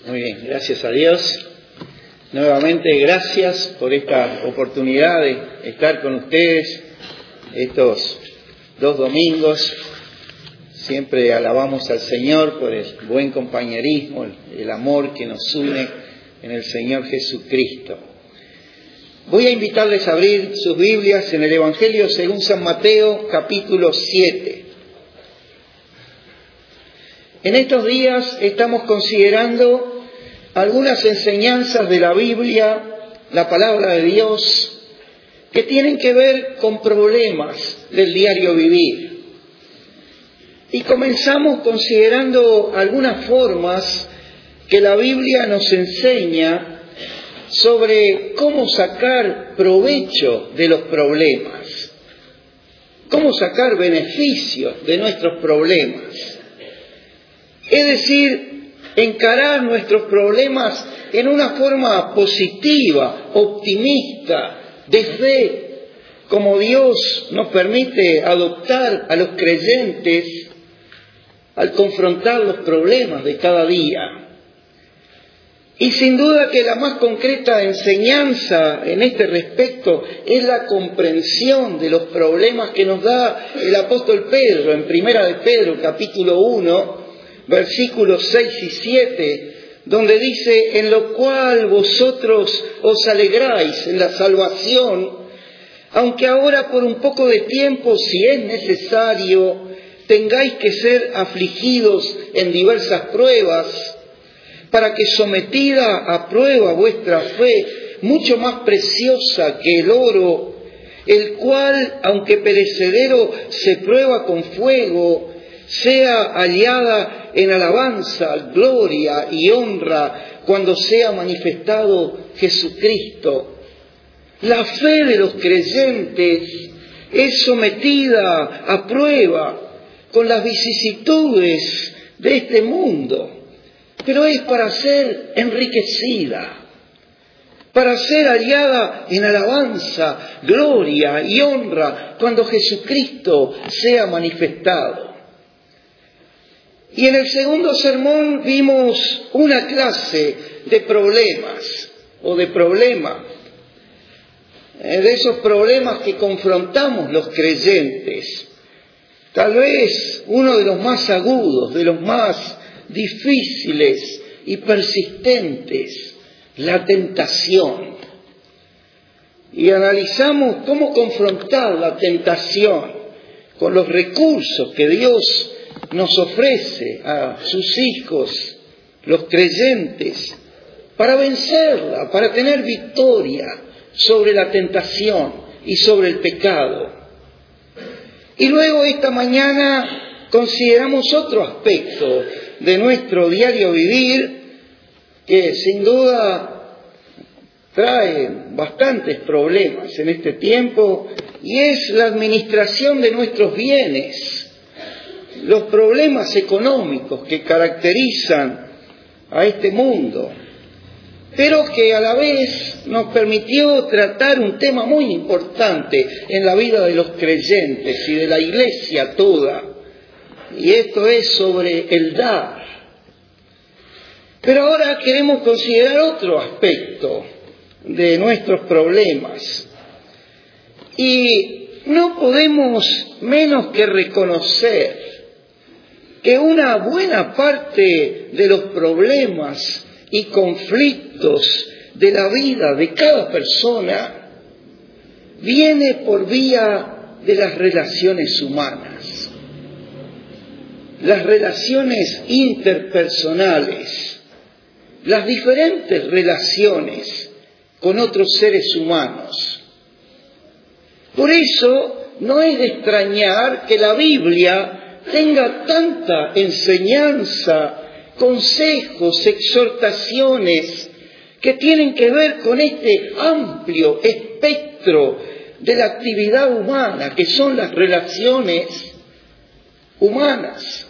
Muy bien, gracias a Dios. Nuevamente gracias por esta oportunidad de estar con ustedes estos 2 domingos. Siempre alabamos al Señor por el buen compañerismo, el amor que nos une en el Señor Jesucristo. Voy a invitarles a abrir sus Biblias en el Evangelio según San Mateo, capítulo 7. En estos días estamos considerando algunas enseñanzas de la Biblia, la palabra de Dios, que tienen que ver con problemas del diario vivir. Y comenzamos considerando algunas formas que la Biblia nos enseña sobre cómo sacar provecho de los problemas, cómo sacar beneficios de nuestros problemas. Es decir, encarar nuestros problemas en una forma positiva, optimista, de fe, como Dios nos permite adoptar a los creyentes al confrontar los problemas de cada día. Y sin duda que la más concreta enseñanza en este respecto es la comprensión de los problemas que nos da el apóstol Pedro en Primera de Pedro, capítulo 1, versículos 6 y 7, donde dice: en lo cual vosotros os alegráis en la salvación, aunque ahora por un poco de tiempo, si es necesario, tengáis que ser afligidos en diversas pruebas, para que sometida a prueba vuestra fe, mucho más preciosa que el oro, el cual, aunque perecedero, se prueba con fuego, sea hallada en alabanza, gloria y honra cuando sea manifestado Jesucristo. La fe de los creyentes es sometida a prueba con las vicisitudes de este mundo, pero es para ser enriquecida, para ser hallada en alabanza, gloria y honra cuando Jesucristo sea manifestado. Y en el segundo sermón vimos una clase de problemas o de problema, de esos problemas que confrontamos los creyentes. Tal vez uno de los más agudos, de los más difíciles y persistentes, la tentación. Y analizamos cómo confrontar la tentación con los recursos que Dios nos ofrece a sus hijos, los creyentes, para vencerla, para tener victoria sobre la tentación y sobre el pecado. Y luego esta mañana consideramos otro aspecto de nuestro diario vivir que sin duda trae bastantes problemas en este tiempo, y es la administración de nuestros bienes. Los problemas económicos que caracterizan a este mundo, pero que a la vez nos permitió tratar un tema muy importante en la vida de los creyentes y de la Iglesia toda, y esto es sobre el dar. Pero ahora queremos considerar otro aspecto de nuestros problemas, y no podemos menos que reconocer que una buena parte de los problemas y conflictos de la vida de cada persona viene por vía de las relaciones humanas, las relaciones interpersonales, las diferentes relaciones con otros seres humanos. Por eso no es de extrañar que la Biblia tenga tanta enseñanza, consejos, exhortaciones que tienen que ver con este amplio espectro de la actividad humana, que son las relaciones humanas.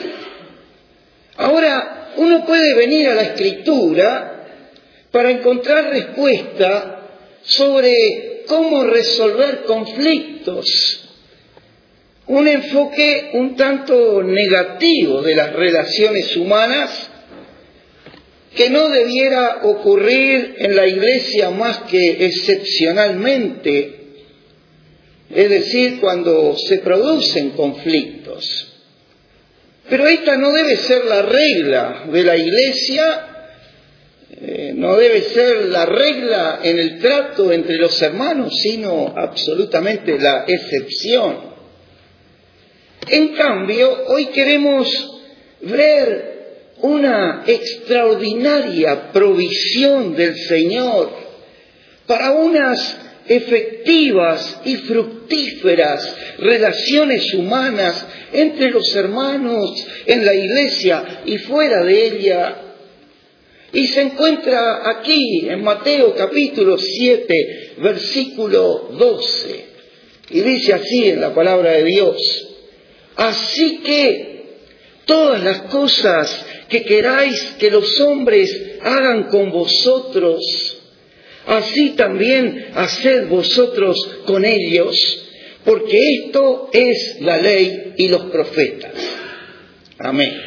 Ahora, uno puede venir a la Escritura para encontrar respuesta sobre cómo resolver conflictos, un enfoque un tanto negativo de las relaciones humanas que no debiera ocurrir en la iglesia más que excepcionalmente, es decir, cuando se producen conflictos. Pero esta no debe ser la regla de la iglesia, no debe ser la regla en el trato entre los hermanos, sino absolutamente la excepción. En cambio, hoy queremos ver una extraordinaria provisión del Señor para unas efectivas y fructíferas relaciones humanas entre los hermanos en la iglesia y fuera de ella. Y se encuentra aquí en Mateo capítulo 7, versículo 12. Y dice así en la palabra de Dios: así que todas las cosas que queráis que los hombres hagan con vosotros, así también haced vosotros con ellos, porque esto es la ley y los profetas. Amén.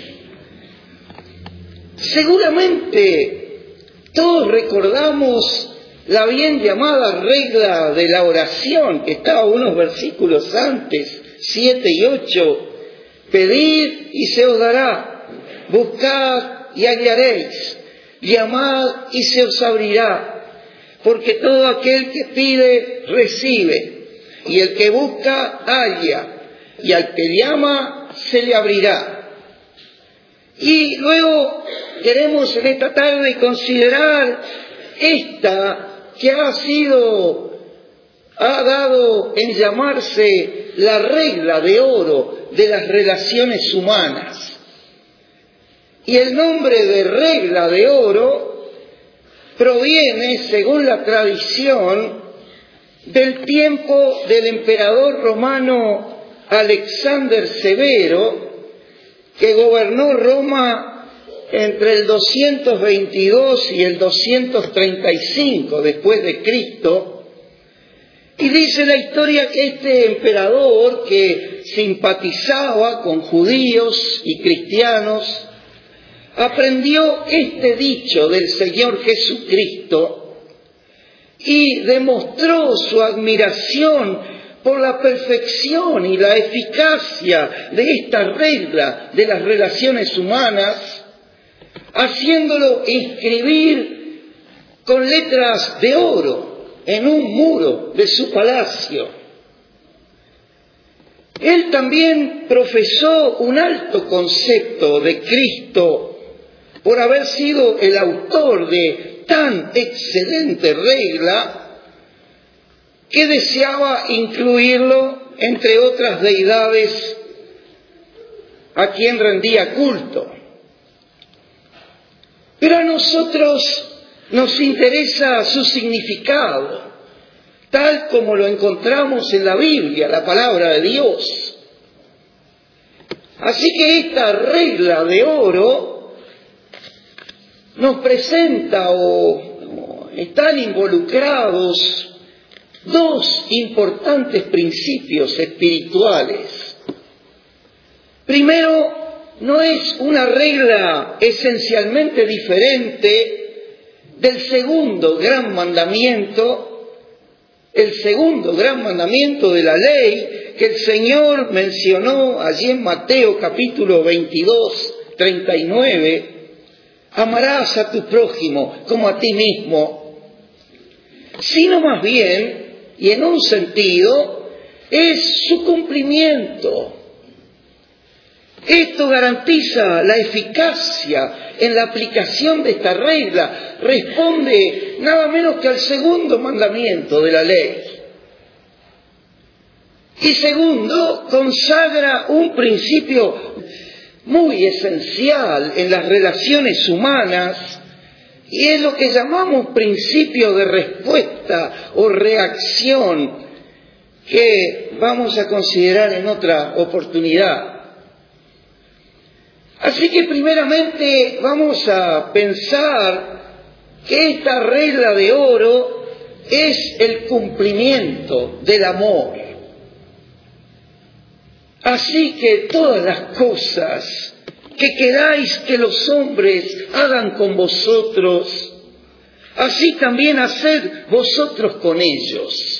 Seguramente todos recordamos la bien llamada regla de la oración, que estaba unos versículos antes, 7 y 8. Pedid y se os dará, buscad y hallaréis, llamad y se os abrirá, porque todo aquel que pide, recibe, y el que busca, halla, y al que llama, se le abrirá. Y luego queremos en esta tarde considerar esta que ha dado en llamarse la regla de oro de las relaciones humanas. Y el nombre de regla de oro proviene, según la tradición, del tiempo del emperador romano Alexander Severo, que gobernó Roma entre el 222 y el 235 después de Cristo. Y dice la historia que este emperador, que simpatizaba con judíos y cristianos, aprendió este dicho del Señor Jesucristo y demostró su admiración por la perfección y la eficacia de esta regla de las relaciones humanas, haciéndolo inscribir con letras de oro en un muro de su palacio. Él también profesó un alto concepto de Cristo por haber sido el autor de tan excelente regla que deseaba incluirlo entre otras deidades a quien rendía culto. Pero a nosotros nos interesa su significado, tal como lo encontramos en la Biblia, la palabra de Dios. Así que esta regla de oro nos presenta o están involucrados dos importantes principios espirituales. Primero, no es una regla esencialmente diferente del segundo gran mandamiento, el segundo gran mandamiento de la ley que el Señor mencionó allí en Mateo capítulo 22, 39, amarás a tu prójimo como a ti mismo, sino más bien, y en un sentido, es su cumplimiento. Esto garantiza la eficacia en la aplicación de esta regla. Responde nada menos que al segundo mandamiento de la ley. Y segundo, consagra un principio muy esencial en las relaciones humanas, y es lo que llamamos principio de respuesta o reacción, que vamos a considerar en otra oportunidad. Así que primeramente vamos a pensar que esta regla de oro es el cumplimiento del amor. Así que todas las cosas que queráis que los hombres hagan con vosotros, así también haced vosotros con ellos.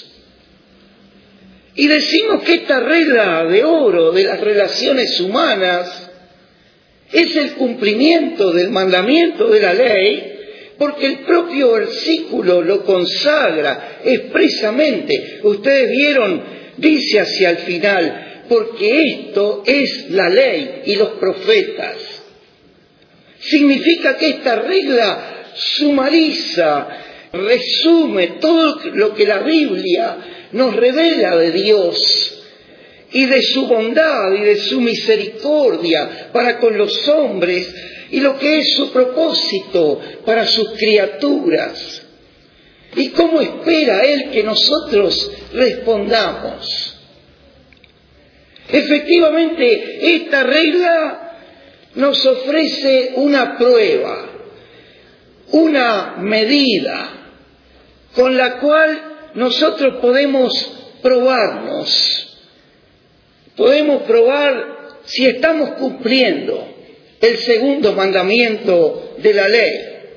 Y decimos que esta regla de oro de las relaciones humanas es el cumplimiento del mandamiento de la ley, porque el propio versículo lo consagra expresamente. Ustedes vieron, dice hacia el final, porque esto es la ley y los profetas. Significa que esta regla sumariza, resume todo lo que la Biblia nos revela de Dios y de su bondad y de su misericordia para con los hombres y lo que es su propósito para sus criaturas. ¿Y cómo espera Él que nosotros respondamos? Efectivamente, esta regla nos ofrece una prueba, una medida con la cual nosotros podemos probarnos. Podemos probar si estamos cumpliendo el segundo mandamiento de la ley.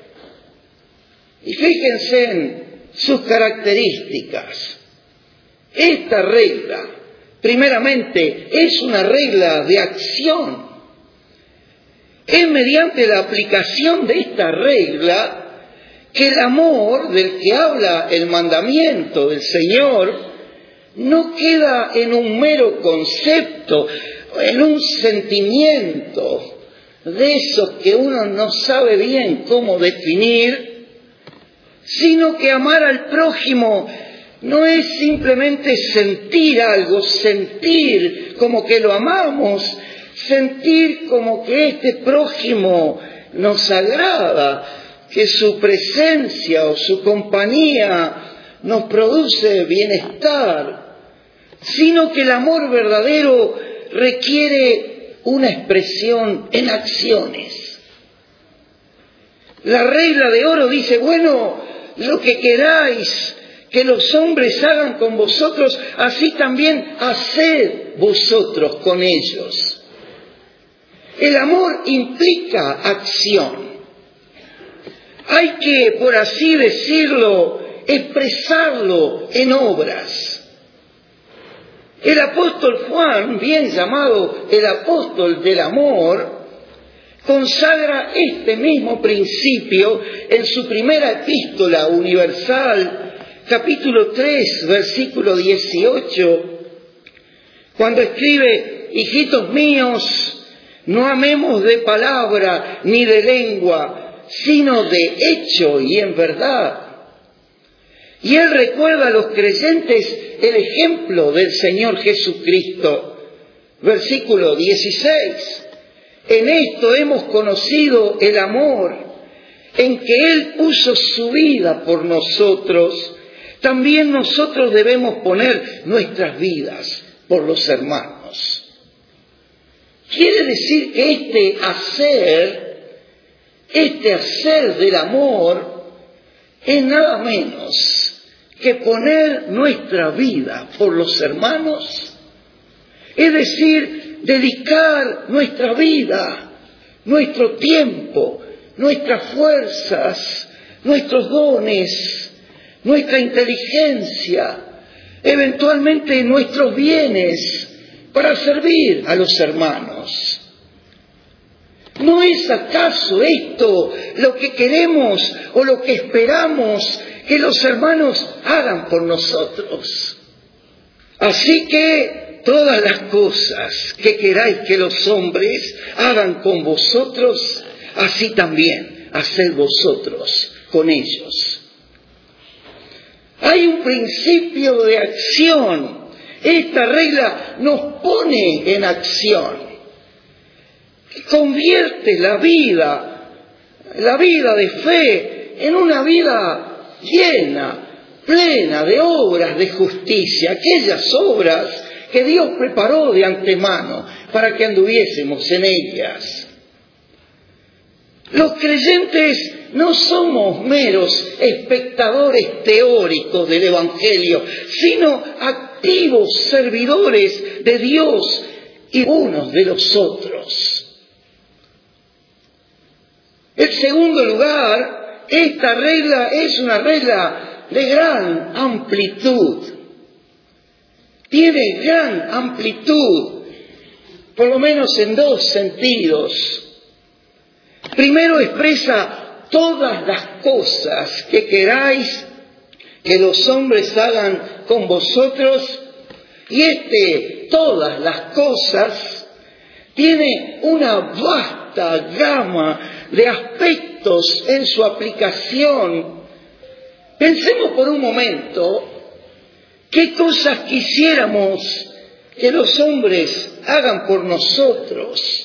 Y fíjense en sus características. Esta regla, primeramente, es una regla de acción. Es mediante la aplicación de esta regla que el amor del que habla el mandamiento del Señor no queda en un mero concepto, en un sentimiento de esos que uno no sabe bien cómo definir, sino que amar al prójimo no es simplemente sentir algo, sentir como que lo amamos, sentir como que este prójimo nos agrada, que su presencia o su compañía nos produce bienestar, sino que el amor verdadero requiere una expresión en acciones. La regla de oro dice, bueno, lo que queráis que los hombres hagan con vosotros, así también haced vosotros con ellos. El amor implica acción. Hay que, por así decirlo, expresarlo en obras. El apóstol Juan, bien llamado el apóstol del amor, consagra este mismo principio en su primera epístola universal, capítulo 3, versículo 18, cuando escribe, hijitos míos, no amemos de palabra ni de lengua, sino de hecho y en verdad. Y él recuerda a los creyentes el ejemplo del Señor Jesucristo. Versículo 16. En esto hemos conocido el amor, en que Él puso su vida por nosotros. También nosotros debemos poner nuestras vidas por los hermanos. Quiere decir que este hacer del amor es nada menos que poner nuestra vida por los hermanos, es decir, dedicar nuestra vida, nuestro tiempo, nuestras fuerzas, nuestros dones, nuestra inteligencia, eventualmente nuestros bienes, para servir a los hermanos. ¿No es acaso esto lo que queremos o lo que esperamos que los hermanos hagan por nosotros? Así que todas las cosas que queráis que los hombres hagan con vosotros, así también haced vosotros con ellos. Hay un principio de acción. Esta regla nos pone en acción. Convierte la vida de fe en una vida llena, plena de obras de justicia, aquellas obras que Dios preparó de antemano para que anduviésemos en ellas. Los creyentes no somos meros espectadores teóricos del Evangelio, sino activos servidores de Dios y unos de los otros. En segundo lugar, esta regla es una regla de gran amplitud. Tiene gran amplitud, por lo menos en dos sentidos. Primero, expresa todas las cosas que queráis que los hombres hagan con vosotros, y todas las cosas, tiene una vasta gama de aspectos en su aplicación. Pensemos por un momento qué cosas quisiéramos que los hombres hagan por nosotros.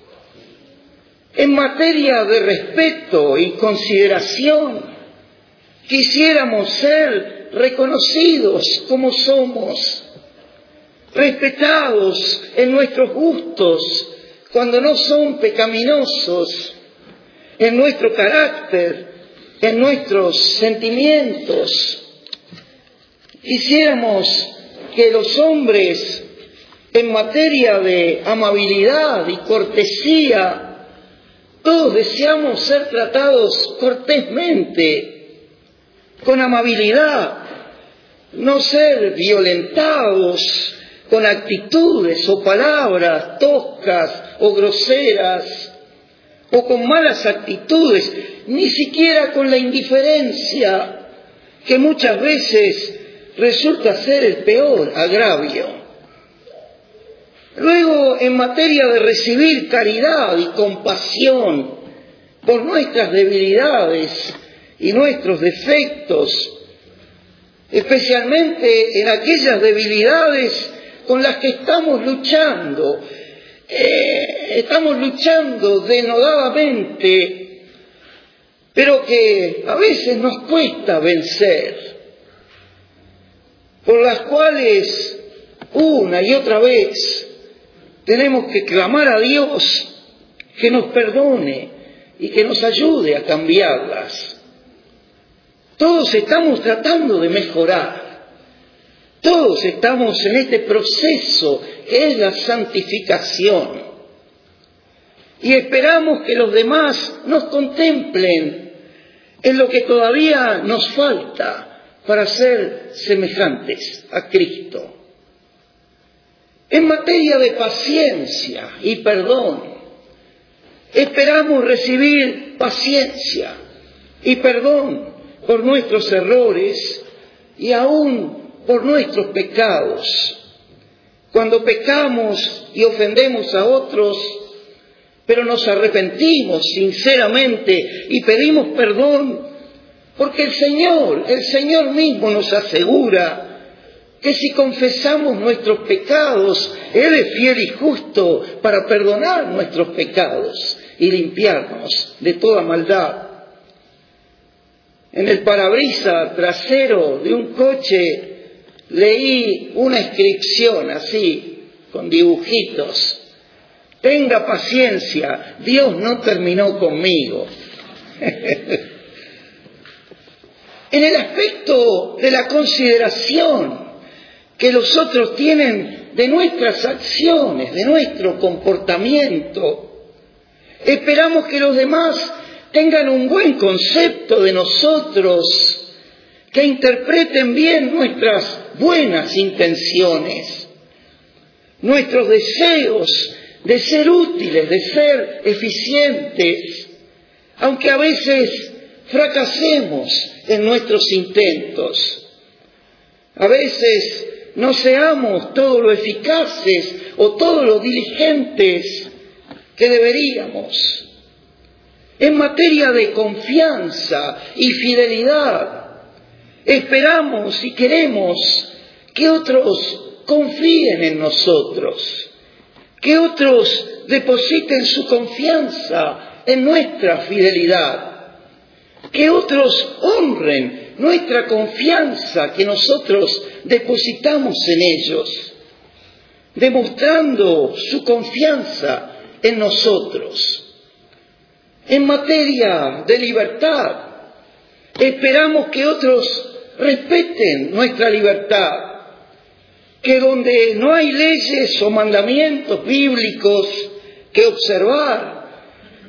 En materia de respeto y consideración, quisiéramos ser reconocidos como somos, respetados en nuestros gustos cuando no son pecaminosos, en nuestro carácter, en nuestros sentimientos. Quisiéramos que los hombres, en materia de amabilidad y cortesía, todos deseamos ser tratados cortésmente, con amabilidad, no ser violentados con actitudes o palabras toscas o groseras, o con malas actitudes, ni siquiera con la indiferencia, que muchas veces resulta ser el peor agravio. Luego, en materia de recibir caridad y compasión por nuestras debilidades y nuestros defectos, especialmente en aquellas debilidades con las que estamos luchando denodadamente, pero que a veces nos cuesta vencer, por las cuales una y otra vez tenemos que clamar a Dios que nos perdone y que nos ayude a cambiarlas. Todos estamos tratando de mejorar. Todos estamos en este proceso que es la santificación. Y esperamos que los demás nos contemplen en lo que todavía nos falta para ser semejantes a Cristo. En materia de paciencia y perdón, esperamos recibir paciencia y perdón por nuestros errores y aún por nuestros pecados. Cuando pecamos y ofendemos a otros, pero nos arrepentimos sinceramente y pedimos perdón, porque el Señor mismo nos asegura que si confesamos nuestros pecados, Él es fiel y justo para perdonar nuestros pecados y limpiarnos de toda maldad. En el parabrisas trasero de un coche leí una inscripción así, con dibujitos: tenga paciencia, Dios no terminó conmigo. En el aspecto de la consideración que los otros tienen de nuestras acciones, de nuestro comportamiento, esperamos que los demás tengan un buen concepto de nosotros, que interpreten bien nuestras buenas intenciones, nuestros deseos de ser útiles, de ser eficientes, aunque a veces fracasemos en nuestros intentos. A veces no seamos todo lo eficaces o todo lo diligentes que deberíamos. En materia de confianza y fidelidad, esperamos y queremos que otros confíen en nosotros, que otros depositen su confianza en nuestra fidelidad, que otros honren nuestra confianza que nosotros depositamos en ellos, demostrando su confianza en nosotros. En materia de libertad, esperamos que otros respeten nuestra libertad, que donde no hay leyes o mandamientos bíblicos que observar,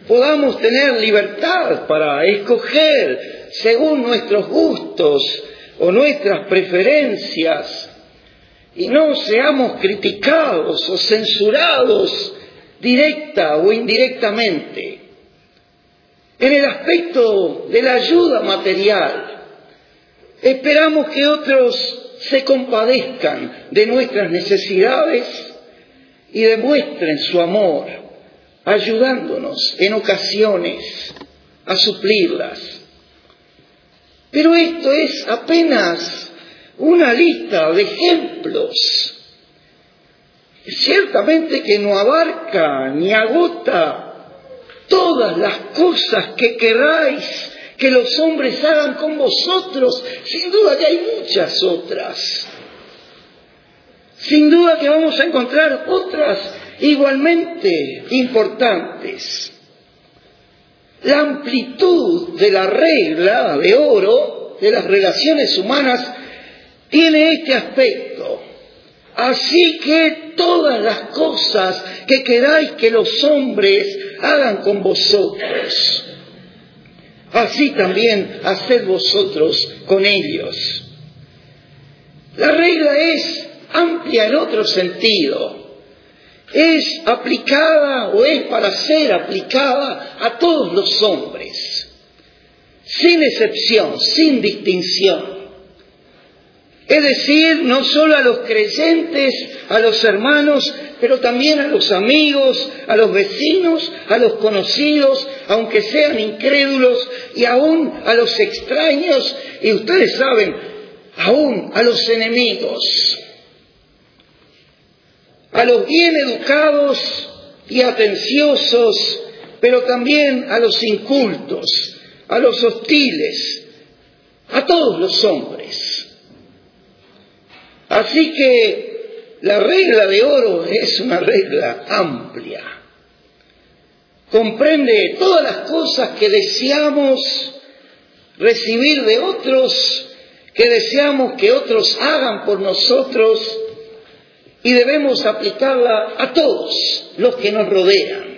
podamos tener libertad para escoger según nuestros gustos o nuestras preferencias y no seamos criticados o censurados directa o indirectamente. En el aspecto de la ayuda material, esperamos que otros se compadezcan de nuestras necesidades y demuestren su amor, ayudándonos en ocasiones a suplirlas. Pero esto es apenas una lista de ejemplos. Ciertamente que no abarca ni agota todas las cosas que queráis que los hombres hagan con vosotros. Sin duda que hay muchas otras. Sin duda que vamos a encontrar otras igualmente importantes. La amplitud de la regla de oro de las relaciones humanas tiene este aspecto. Así que todas las cosas que queráis que los hombres hagan con vosotros, así también haced vosotros con ellos. La regla es amplia en otro sentido. Es aplicada o es para ser aplicada a todos los hombres, sin excepción, sin distinción. Es decir, no solo a los creyentes, a los hermanos, pero también a los amigos, a los vecinos, a los conocidos, aunque sean incrédulos, y aún a los extraños, y ustedes saben, aún a los enemigos, a los bien educados y atenciosos, pero también a los incultos, a los hostiles, a todos los hombres. Así que la regla de oro es una regla amplia. Comprende todas las cosas que deseamos recibir de otros, que deseamos que otros hagan por nosotros, y debemos aplicarla a todos los que nos rodean.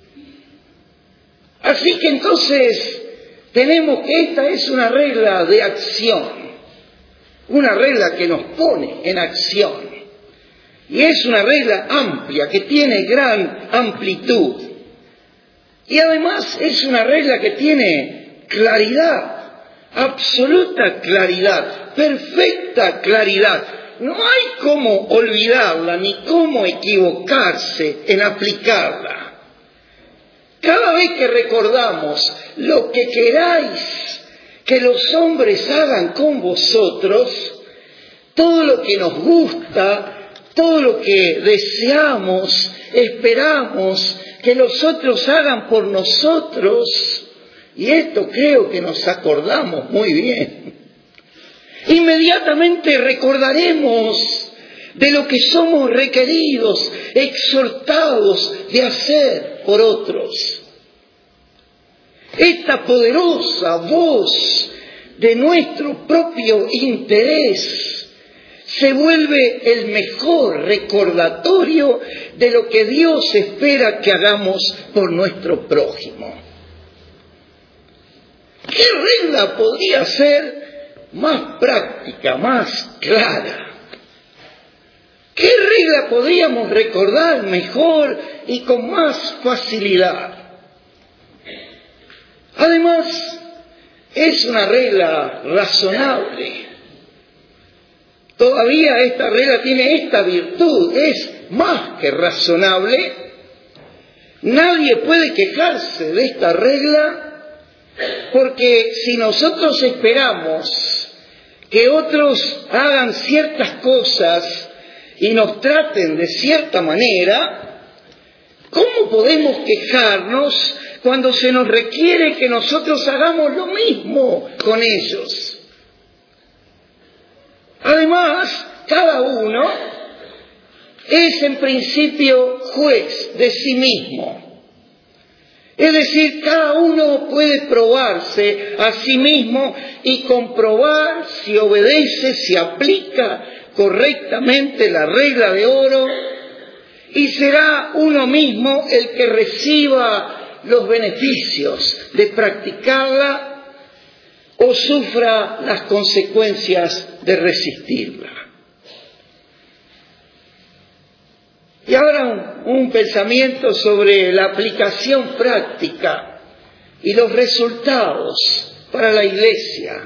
Así que entonces tenemos que esta es una regla de acción. Una regla que nos pone en acción. Y es una regla amplia, que tiene gran amplitud. Y además es una regla que tiene claridad, absoluta claridad, perfecta claridad. No hay cómo olvidarla ni cómo equivocarse en aplicarla. Cada vez que recordamos lo que queráis que los hombres hagan con vosotros, todo lo que nos gusta, todo lo que deseamos, esperamos que los otros hagan por nosotros, y esto creo que nos acordamos muy bien, inmediatamente recordaremos de lo que somos requeridos, exhortados de hacer por otros. Esta poderosa voz de nuestro propio interés se vuelve el mejor recordatorio de lo que Dios espera que hagamos por nuestro prójimo. ¿Qué regla podría ser más práctica, más clara? ¿Qué regla podríamos recordar mejor y con más facilidad? Además, es una regla razonable. Todavía esta regla tiene esta virtud, es más que razonable. Nadie puede quejarse de esta regla, porque si nosotros esperamos que otros hagan ciertas cosas y nos traten de cierta manera, ¿cómo podemos quejarnos cuando se nos requiere que nosotros hagamos lo mismo con ellos? Además, cada uno es en principio juez de sí mismo. Es decir, cada uno puede probarse a sí mismo y comprobar si obedece, si aplica correctamente la regla de oro, y será uno mismo el que reciba los beneficios de practicarla o sufra las consecuencias de resistirla. Y ahora un pensamiento sobre la aplicación práctica y los resultados para la Iglesia.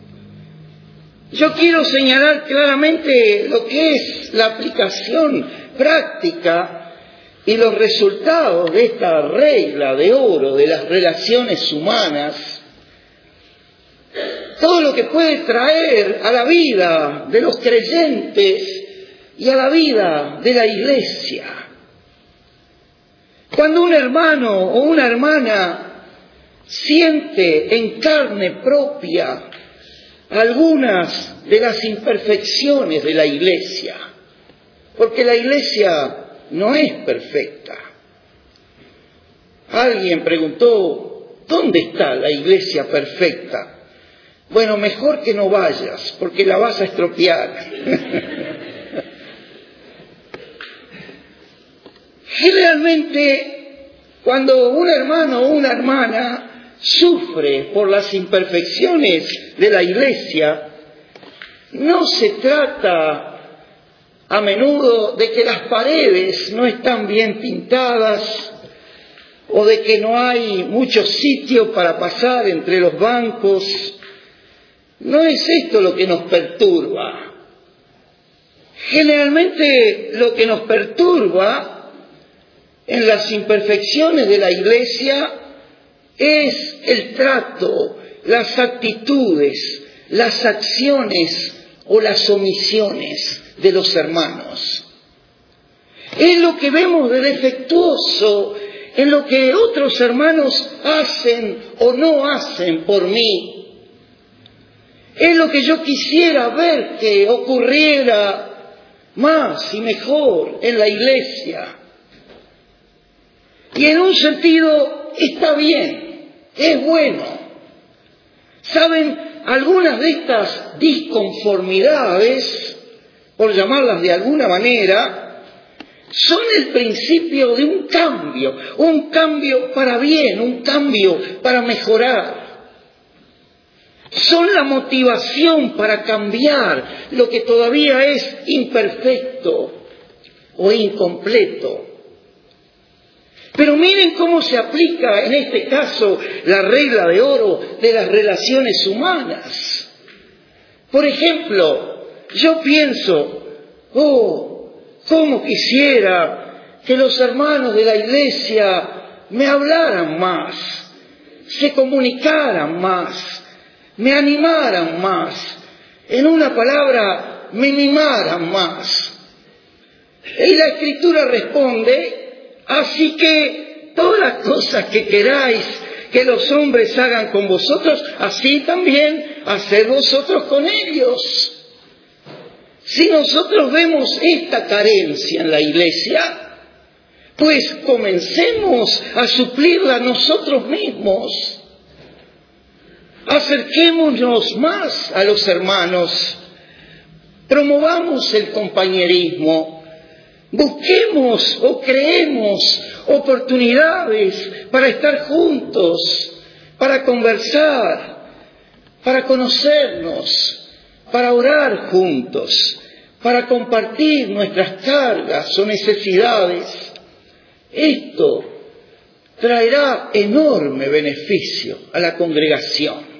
Yo quiero señalar claramente lo que es la aplicación práctica y los resultados de esta regla de oro de las relaciones humanas. Todo lo que puede traer a la vida de los creyentes y a la vida de la Iglesia. Cuando un hermano o una hermana siente en carne propia algunas de las imperfecciones de la Iglesia, porque la Iglesia no es perfecta. Alguien preguntó, ¿dónde está la Iglesia perfecta? Bueno, mejor que no vayas, porque la vas a estropear. Generalmente, cuando un hermano o una hermana sufre por las imperfecciones de la Iglesia, no se trata a menudo de que las paredes no están bien pintadas o de que no hay mucho sitio para pasar entre los bancos. No es esto lo que nos perturba. Generalmente lo que nos perturba en las imperfecciones de la Iglesia es el trato, las actitudes, las acciones o las omisiones de los hermanos. Es lo que vemos de defectuoso en lo que otros hermanos hacen o no hacen por mí. Es lo que yo quisiera ver que ocurriera más y mejor en la Iglesia. Y en un sentido está bien, es bueno. ¿Saben? Algunas de estas disconformidades, por llamarlas de alguna manera, son el principio de un cambio para bien, un cambio para mejorar. Son la motivación para cambiar lo que todavía es imperfecto o incompleto. Pero miren cómo se aplica en este caso la regla de oro de las relaciones humanas. Por ejemplo, yo pienso, cómo quisiera que los hermanos de la Iglesia me hablaran más, se comunicaran más, me animaran más, en una palabra, me mimaran más. Y la Escritura responde, así que todas las cosas que queráis que los hombres hagan con vosotros, así también haced vosotros con ellos. Si nosotros vemos esta carencia en la Iglesia, pues comencemos a suplirla nosotros mismos. Acerquémonos más a los hermanos, promovamos el compañerismo, busquemos o creemos oportunidades para estar juntos, para conversar, para conocernos, para orar juntos, para compartir nuestras cargas o necesidades. Esto traerá enorme beneficio a la congregación.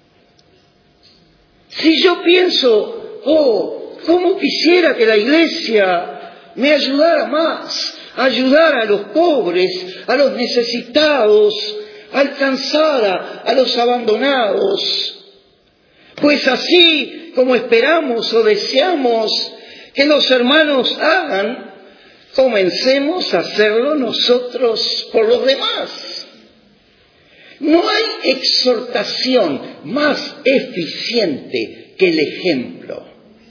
Si yo pienso, cómo quisiera que la Iglesia me ayudara más, ayudar a los pobres, a los necesitados, alcanzar a los abandonados. Pues así como esperamos o deseamos que los hermanos hagan, comencemos a hacerlo nosotros por los demás. No hay exhortación más eficiente que el ejemplo.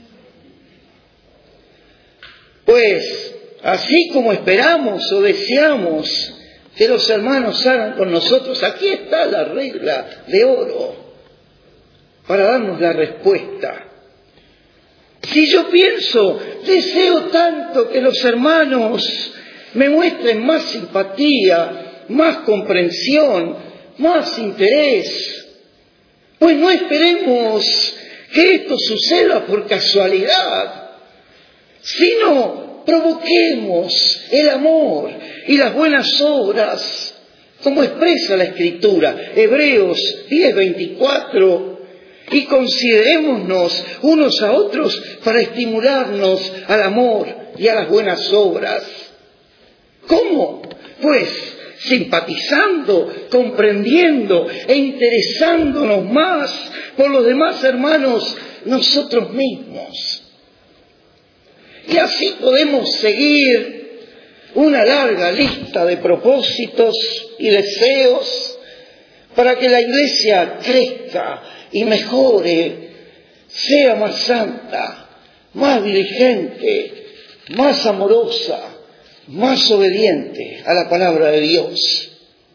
Pues, así como esperamos o deseamos que los hermanos hagan con nosotros, aquí está la regla de oro para darnos la respuesta. Si yo pienso, deseo tanto que los hermanos me muestren más simpatía, más comprensión, más interés. Pues no esperemos que esto suceda por casualidad, sino provoquemos el amor y las buenas obras, como expresa la Escritura, Hebreos 10:24, y considerémonos unos a otros para estimularnos al amor y a las buenas obras. ¿Cómo? Pues simpatizando, comprendiendo e interesándonos más por los demás hermanos nosotros mismos. Y así podemos seguir una larga lista de propósitos y deseos para que la Iglesia crezca y mejore, sea más santa, más diligente, más amorosa, más obediente a la palabra de Dios.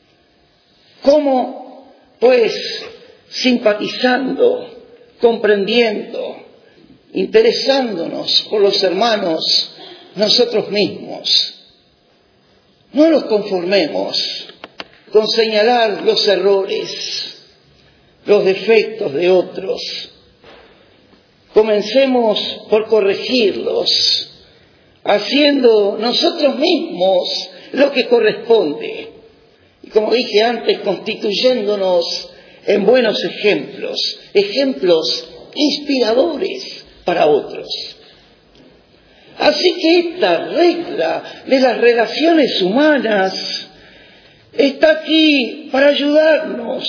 ¿Cómo? Pues simpatizando, comprendiendo, interesándonos por los hermanos nosotros mismos. No nos conformemos con señalar los errores, los defectos de otros. Comencemos por corregirlos, haciendo nosotros mismos lo que corresponde. Y como dije antes, constituyéndonos en buenos ejemplos inspiradores para otros. Así que esta regla de las relaciones humanas está aquí para ayudarnos.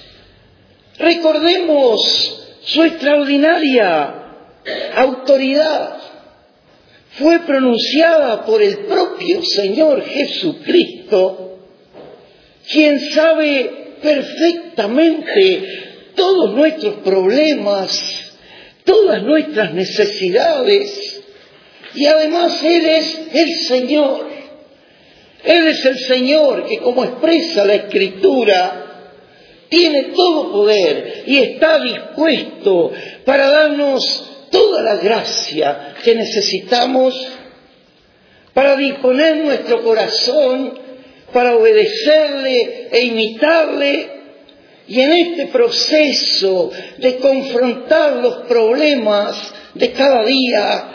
Recordemos su extraordinaria autoridad. Fue pronunciada por el propio Señor Jesucristo, quien sabe perfectamente todos nuestros problemas, todas nuestras necesidades. Y además Él es el Señor. Él es el Señor que, como expresa la Escritura, tiene todo poder y está dispuesto para darnos toda la gracia que necesitamos para disponer nuestro corazón, para obedecerle e imitarle. Y en este proceso de confrontar los problemas de cada día,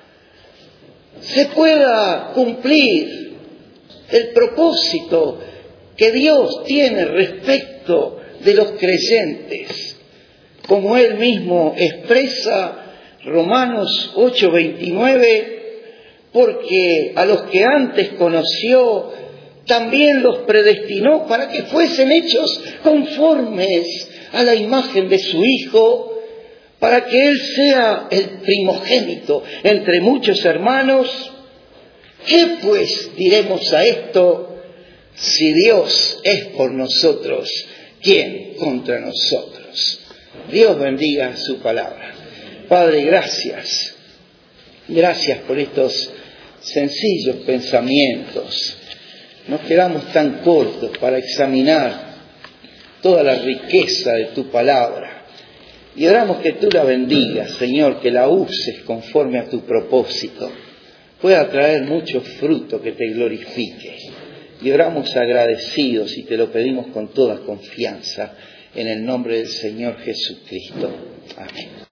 se pueda cumplir el propósito que Dios tiene respecto de los creyentes, como Él mismo expresa Romanos 8:29, porque a los que antes conoció también los predestinó para que fuesen hechos conformes a la imagen de su Hijo, para que Él sea el primogénito entre muchos hermanos. ¿Qué pues diremos a esto? Si Dios es por nosotros, ¿quién contra nosotros? Dios bendiga su palabra. Padre, gracias. Gracias por estos sencillos pensamientos. Nos quedamos tan cortos para examinar toda la riqueza de tu palabra. Y oramos que tú la bendigas, Señor, que la uses conforme a tu propósito. Pueda traer mucho fruto que te glorifique. Y oramos agradecidos y te lo pedimos con toda confianza en el nombre del Señor Jesucristo. Amén.